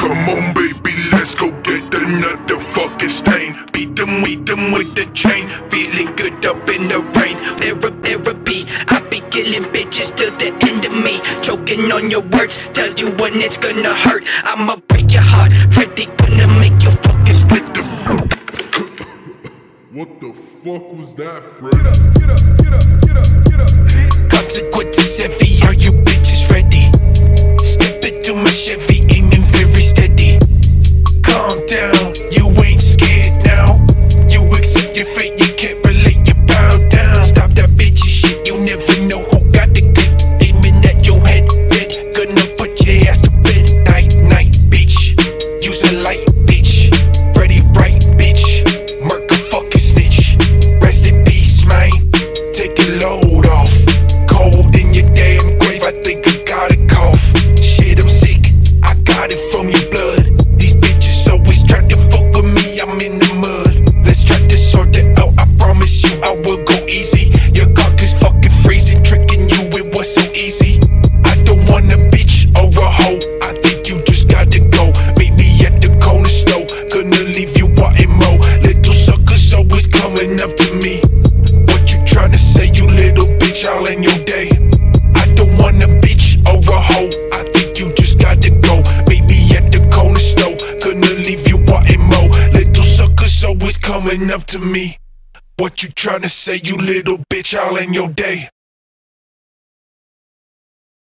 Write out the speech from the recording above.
Come on, baby, let's go get another fucking stain. Beat them with the chain. Feeling good up in the rain. Therapy, I be killing bitches till the end of me. Choking on your words, tell you when it's gonna hurt. I'ma break your heart, Freddy gonna make you fucking split the What the fuck was that, Fred? Get up. Consequences heavy, are you bitches ready? Step into my Chevy, aiming very steady. Calm down, you ain't scared now. You accept your fate, you can't relate, you bow down. Stop that bitchy shit, you never know who got the good. Aiming at your head, gonna put your ass to bed. Night, bitch, use a light, bitch. Ready, right, bitch, murk a fucking snitch. Rest in peace, man, take a load off. Cold in your damn grave, I think I got a cough. Shit, I'm sick, I got it from your blood. These bitches always try to fuck with me, I'm in the mud. Let's try to sort it out, I promise you I will go easy. Your cock is fucking freezing, tricking you, it was so easy. I don't want a bitch or a hoe, I think you just gotta go. Meet me at the corner store, gonna leave you wanting more. Little suckers always coming up to me. What you tryna say, you little bitch, all in your day? I don't want a bitch or a hoe, I think you just gotta go. Meet me at the corner store, gonna leave you wanting more. Little suckers always coming up to me. What you tryna say, you little bitch, all in your day?